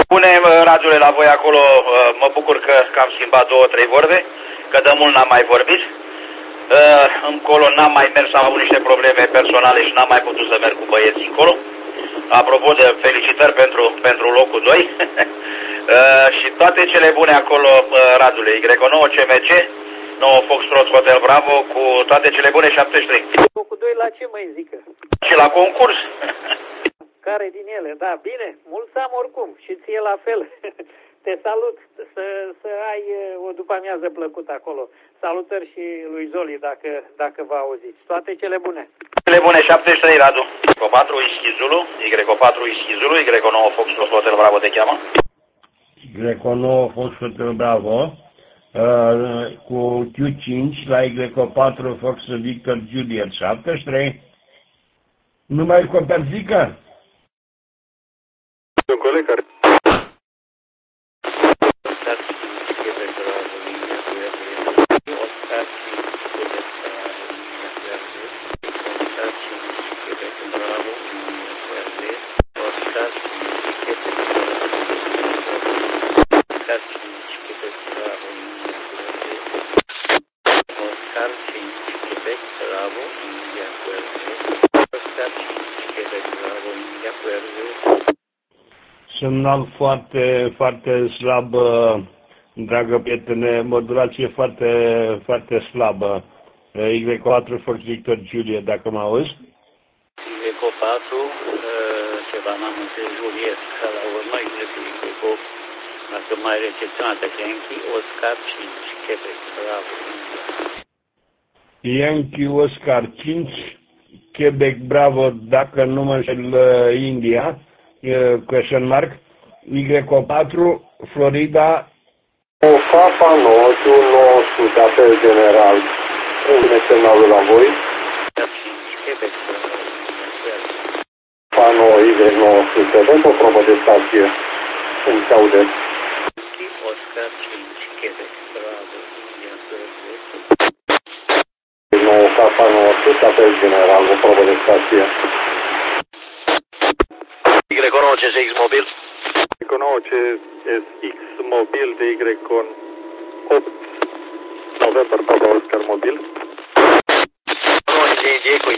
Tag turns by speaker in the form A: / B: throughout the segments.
A: Pune radiule la voi acolo, mă bucur că am schimbat 2-3 vorbe, că de mult n-am mai vorbit. Încolo n-am mai mers, am avut niște probleme personale și n-am mai putut să merg cu băieții încolo. Apropo de felicitări pentru locul 2. Și toate cele bune acolo, Radule, Y9 CMC, 9 Foxtrot Hotel Bravo, cu toate cele bune 73.
B: Locul 2 la ce mai zică?
A: Și la concurs.
B: Care din ele? Da, bine, mulți am oricum și ție la fel. Te salut, să ai o după-amiază plăcută acolo. Salutări și lui Zoli dacă vă auziți. Toate cele bune.
A: Cele bune 73, Radu. Y4 Whisky Zulu, Y4 Whisky Zulu, Y9 Foxtrot Hotel Bravo te cheamă.
C: Y9 Foxtrot Bravo, cu Q5 la Y4 Fox Victor Juliet 73. Nu mai coperzică?
D: Un coleg care...
C: Semnal foarte, foarte slab, dragă prietene, modulație foarte, foarte slabă. Y4 Fox Victor Juliet, dacă mă auzi?
E: Y4, ceva n-am înțeles, Juliet, la urmă, Y8, dacă mai recepționată, Yankee, Oscar 5, Quebec, Bravo,
C: Yankee, Oscar 5, Quebec, Bravo, dacă nu mă înșel, India, question mark, Y4, Florida.
D: Papa 900, apel general. Unde este semnalul la voi? Papa 9, Y900, dăm o probă de stație. Cum se aude?
E: Oscar 5, Quebec, Bravo, India,
D: 9, Papa 900, apel general, o probă de stație.
A: Y9 CSX mobil.
D: Y9 CSX mobil de Y8 November Papa Oscar mobil.
A: Y9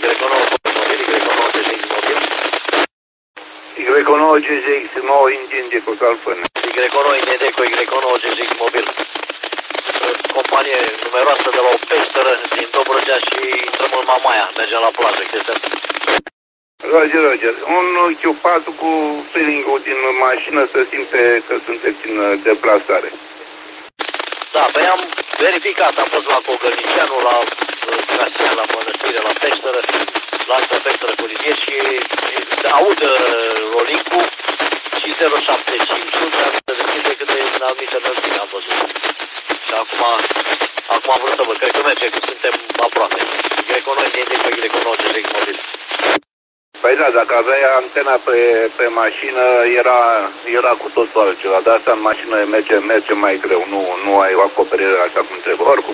A: CSX mobil, Y9 CSX mobil.
D: Y9 CSX 9 Indian cu Calfân.
A: Y9 Indeco, Y9 CSX mobil. Companie numeroasă de la o peșteră din Dobrogea și intrăm în Mamaia, mergem la plajă, chestia asta.
D: Roger. Un Q4 cu feeling-ul din mașină să simte că sunteți în deplasare.
A: Da, păi am verificat, am fost la Cogălnicianu, la Casian, la Mănăstire, la peșteră, la altă peșteră cu Livier și aud rolling-ul și 075 dar să deschide cât de în anumite înălțime am văzut. Și acum am vrut să văd, cred că merge, că suntem aproape. Y9 Indeco, Y9 CSX mobil.
D: Păi da, dacă aveai antena pe mașină, era cu totul altceva, dar asta în mașină merge mai greu, nu ai o acoperire așa cum trebuie. Oricum,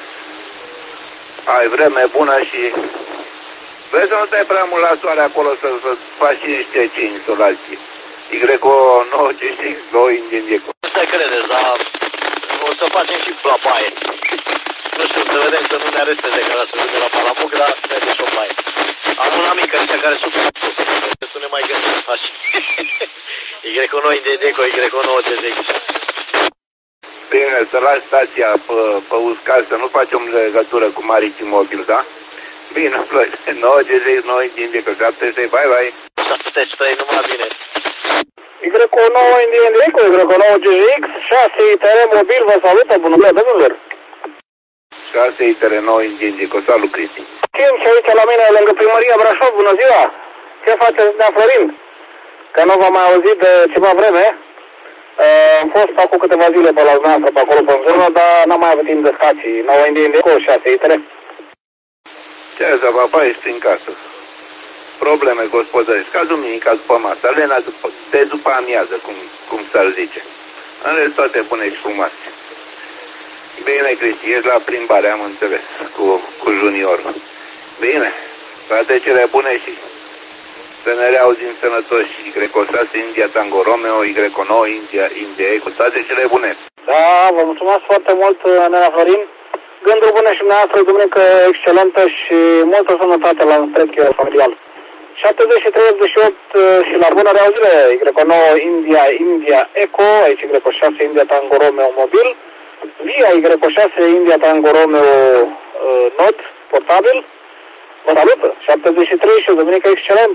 D: ai vreme bună și vezi să nu stai prea mult la soare acolo să faci și niște 5 solații. Y9 CSX 2 Indian.
A: Nu te credeți, dar o să facem și la baie. Nu știu, să vedem să nu ne aresteze că să duce la Palamuc, dar merge și o baie. Am un amic care sună să sune mai gândit. Y9 Indeco, Y9 CSX.
D: Bine, să lași stația pe uscat, să nu facem legătură cu Maritim Mobil, da? Bine, Floyd, 9 CSX, 9 Indian, 73, bye.
A: 73, numai bine.
B: Y9 Indian Eco, Y9 GX, 6 ITR mobil, vă salută, bună ziua, domnilor.
D: 6 ITR 9 Indian, salut, Cristi.
B: Tim și aici la mine, lângă primăria Brașov, bună ziua. Ce faceți, Nea Florin? Că nu v-am mai auzit de ceva vreme. Am fost acum câteva zile pe la dumneavoastră, pe acolo, pe zonă, dar n-am mai avut timp de stații. 9 Indian Eco, 6 ITR.
D: Ce să papa, ești în casă. Probleme gospodărești, ca duminica după masă, Lena după amiază, cum s-ar zice. În rest, toate bune și frumoase. Bine, Cristi, ești la plimbare, am înțeles, cu juniorul. Bine, toate cele bune și Să ne reauzim sănătoși. Y6, India, Tango Romeo, Y9, India Eco, toate cele bune.
B: Da, vă mulțumesc foarte mult, Nena Florin. Gânduri bune și dumneavoastră, duminică excelentă și multă sănătate la întreg familial. 7388 și la bună reauzire, Y9 India Eco, aici Y6 India Tango Romeo mobil, via Y6 India Tango Romeo Note portabil. Vă salută, 73 și o duminică excelent.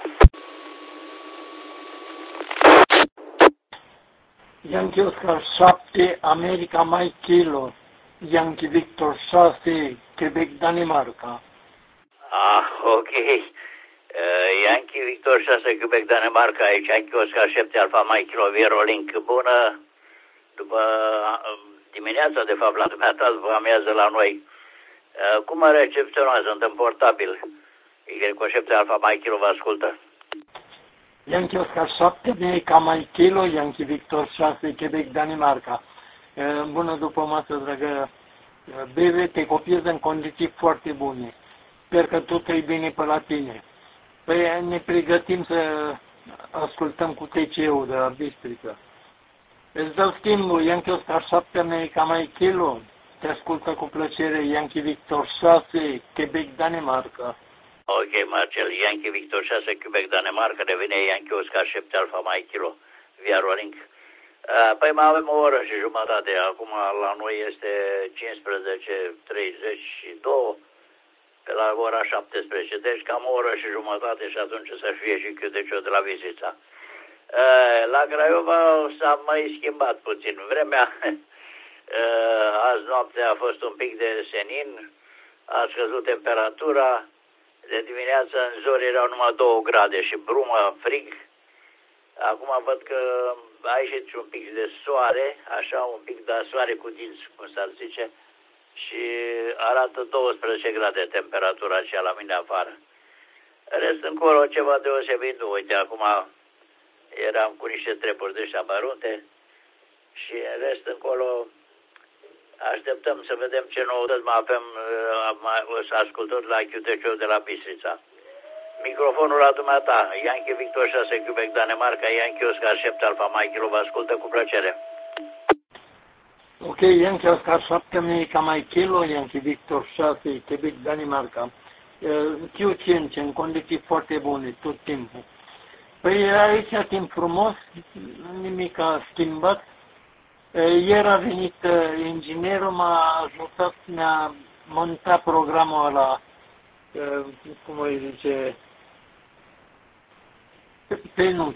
F: Yankee Oscar 7, America Mike Kilo, Yankee Victor 6, Quebec, Danemarca.
E: Ok. Yankee Victor 6, Quebec, Danemarca, aici Yankee Oscar 7, Alfa Mike Kilo, Vierolink. Bună după dimineața, de fapt, la dumneata, după amiază la noi. Cum recepționează? Suntem portabil. Y7 Alfa Mike Kilo vă ascultă.
F: Yankee Oscar 7, America Mike Kilo, Yankee Victor 6, Quebec, Danemarca. Bună după masă, dragă Bebe, te copiez în condiții foarte bune. Sper că totul e bine pe la tine. Păi ne pregătim să ascultăm cu TCU de la Bistrița. Îți dau schimbul, Yankee Oscar 7, America Mike Kilo, te ascultă cu plăcere, Yankee Victor 6, Quebec, Danemarca.
E: Ok, Marcel, Yankee Victor 6, Quebec, Danemarca, devine Yankee Oscar 7, Alfa Mike Kilo, via Rolling. Păi mai avem o oră și jumătate, acum la noi este 15:32, pe la ora 17, deci cam o oră și jumătate și atunci să fie și Chiuteciu de la Bistrița. La Craiova s-a mai schimbat puțin vremea, azi noaptea a fost un pic de senin, a scăzut temperatura, de dimineață în zori erau numai 2 grade și brumă, frig. Acum văd că a ieșit și un pic de soare, așa, un pic de soare cu dinți, cum s-ar zice, și arată 12 grade temperatura aceea la mine afară. Rest încolo ceva deosebit, nu, uite, acum eram cu niște treburi de ăștia mărunte și rest încolo așteptăm să vedem ce noutăți mai avem, ascultători la Chiuteciu de la Bistrița. Microfonul la dumneata, Yankee Victor 6, Quebec, Danemarca, Yankee Oscar 7, Alfa Mike Kilo, vă ascultă cu plăcere.
F: Ok, Yankee Oscar 7, America Mike Kilo, Yankee Victor 6, Quebec, Danemarca. Q5, în condiții foarte bune, tot timpul. Păi aici timp frumos, nimic a schimbat. Ieri a venit inginerul, m-a ajutat, mi-a montat programul ăla, cum îi zice, pe NUT.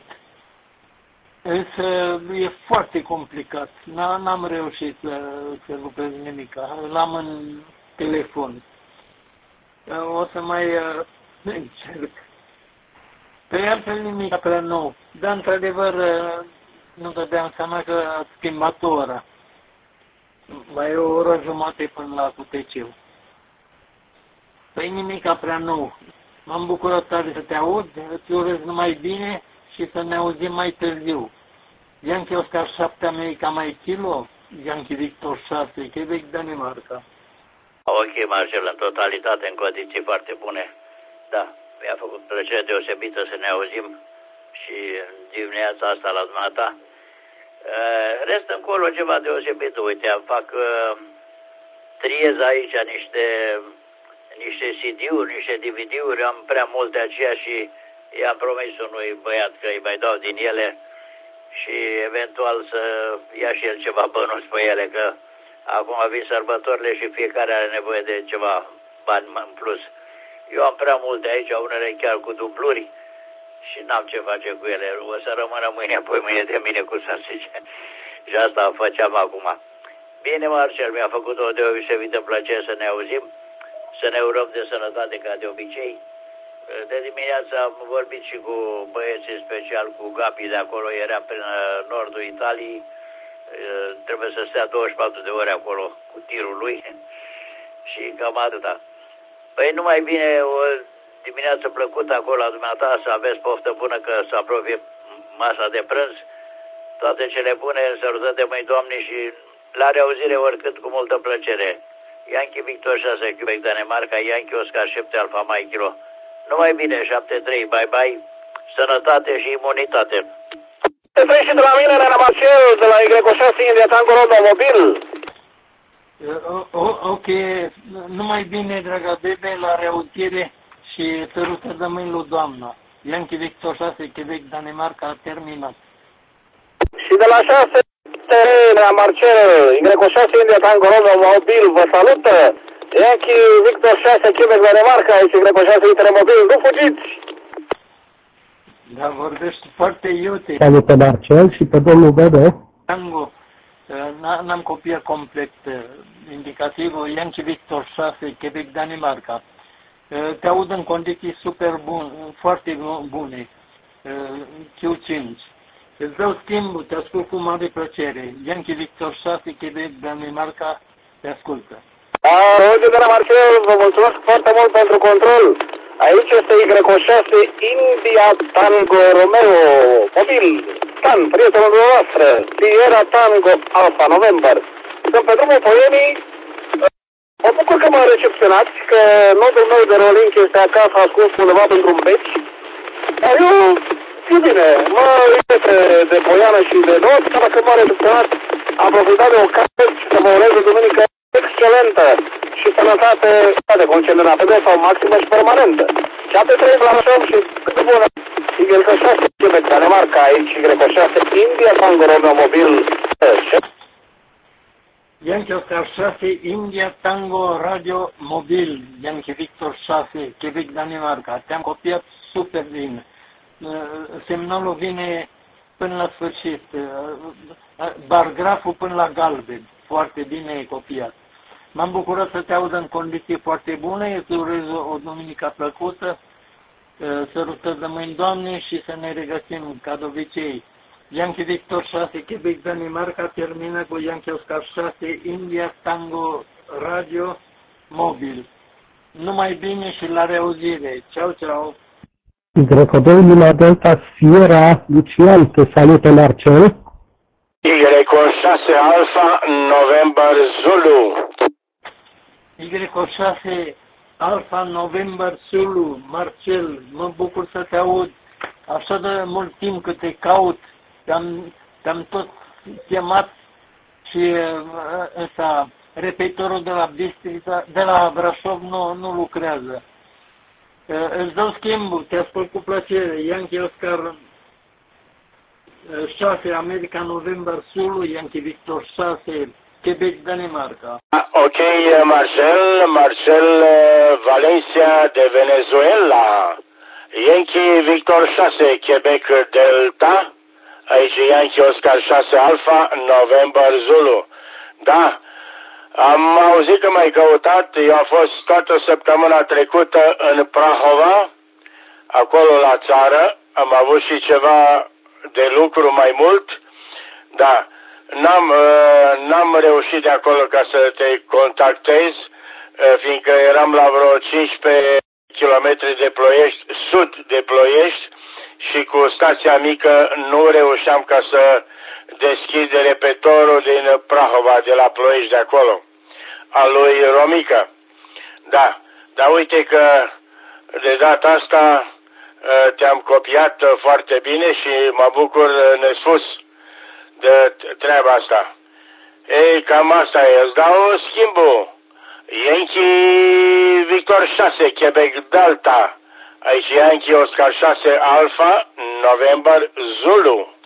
F: Însă e foarte complicat, n-am reușit să lucrez nimic, l-am în telefon. O să mai încerc. Pe altfel nimic prea nou, dar într-adevăr nu dădeam seama că a schimbat o oră. Mai e o oră jumate până la QTC-ul. Păi nimica prea nou. M-am bucurat tare să te aud, îți urez numai bine și să ne auzim mai târziu. Yankee Oscar 7, America Mike Kilo, Yankee Victor 6, Quebec, Danemarca.
E: Ok, Marcel, în totalitate, în condiții foarte bune. Da, mi-a făcut plăcere deosebită să ne auzim și dimineața asta la dumneata. Rest încolo ceva deosebit. Uite, fac triez aici niște CD-uri, niște DVD-uri, am prea multe aceea și i-am promis unui băiat că îi mai dau din ele și eventual să ia și el ceva bănuți pe ele, că acum vin sărbătorile și fiecare are nevoie de ceva bani în plus. Eu am prea multe aici, unele chiar cu dubluri și n-am ce face cu ele. O să rămână mâine, apoi mâine de mine, cum să zice. Și asta făceam acum. Bine, Marcel, mi-a făcut o deosebită plăcere să ne auzim, să ne urăm de sănătate ca de obicei. De dimineață am vorbit și cu băieții, special cu Gabi de acolo, era prin nordul Italiei. Trebuie să stea 24 de ore acolo cu tirul lui și cam atâta. Păi numai bine, o dimineață plăcută acolo la dumneata, să aveți poftă bună că se apropie masa de prânz. Toate cele bune, sărutări de mâini, Doamne, și la reauzire oricând cu multă plăcere. Yankee Victor 6, Quebec, Danemarca, Yankee Oscar 7, Alfa Mike Kilo. Numai bine, 7-3, bye-bye sănătate și imunitate.
B: Te vrei și de la mine, Nena Marcel, de la Y6 India Tango Rodo Mobil.
F: Ok, numai bine, dragă bebe, la reauzire și sărută de mâini lui doamna. Yankee Victor 6, Quebec, Danemarca, a terminat.
B: Și de la 6 Nena Marcel, Y6 India Tango Rodo Mobil, vă salută. Yankee Victor 6, Quebec, Danemarca, aici Y6 India Mobil, nu fugiți!
F: Da, vorbești foarte iute.
G: Salut pe Marcel și pe domnul Bebe.
F: Tango, n-am copiat complet indicativul Yankee Victor 6, Quebec, Danemarca. Te aud în condiții super bune, foarte bune, Q5. Îți dau schimbul, te ascult cu mare plăcere. Yankee Victor 6, Quebec, Danemarca, te ascultă.
B: Auzi, de la Marcel, vă mulțumesc foarte mult pentru control. Aici este Y6 India Tango Romeo Mobil. Stan, prietenul dumneavoastră, Sierra Tango Alpha November. Sunt pe drumul Poienii. Mă bucur că mă recepționați, că nodul meu de rolling este acasă ascuns undeva într-un beci. Dar eu, știu bine, mă uite de Poiană și de not, dacă mă recepționați, am profitat de ocazie și să vă urez o duminică excelentă și sănătate de concedere pe sau maximă și permanentă. Și atât trăim la așa și cât de bună. Y6 Quebec, Danemarca, aici Y6 India Tango Romeo Mobil.
F: Yankee Oscar 6, India Tango Radio Mobil, Yankee Victor 6, Quebec, Danemarca. Te-am copiat super bine. Semnalul vine până la sfârșit. Bargraful până la galben. Foarte bine copiat. M-am bucurat să te aud în condiții foarte bune. Îți urez o duminică plăcută. Sărutări de mâini, Doamne, și să ne regăsim ca de obicei. Yankee Victor 6, Quebec, Danemarca, termină cu Yankee Oscar 6, India Tango Radio Mobil. Numai bine și la reauzire. Ceau, ceau!
G: Y2 Lima Delta Sierra Lucian, te salută Marcel.
H: Y6 Alpha November Zulu.
F: Y6 Alpha November Zulu, Marcel, mă bucur să te aud. Așa de mult timp că te caut, te-am tot chemat și ăsta, repetorul de la Bistrița, de la Brașov nu lucrează. Îți dau schimbul, te ascult cu plăcere. Yankee Oscar 6, America November Zulu, Yankee Victor 6, Quebec, Danemarca.
H: Ok, Marcel Valencia de Venezuela. Yankee Victor 6, Quebec Delta. Aici Yankee Oscar 6 Alpha November Zulu. Da, am auzit că m-ai căutat. Eu am fost toată săptămâna trecută în Prahova, acolo la țară. Am avut și ceva de lucru mai mult. Da, n-am reușit de acolo ca să te contactez, fiindcă eram la vreo 15 km de Ploiești, sud de Ploiești, și cu stația mică nu reușeam ca să deschid repetorul din Prahova, de la Ploiești, de acolo, al lui Romica. Da, dar uite că de data asta te-am copiat foarte bine și mă bucur nespus de treaba asta. Ei, cam asta e. Îți dau schimbul. Yankee Victor 6, Quebec Delta. Aici Yankee Oscar 6 Alpha November Zulu.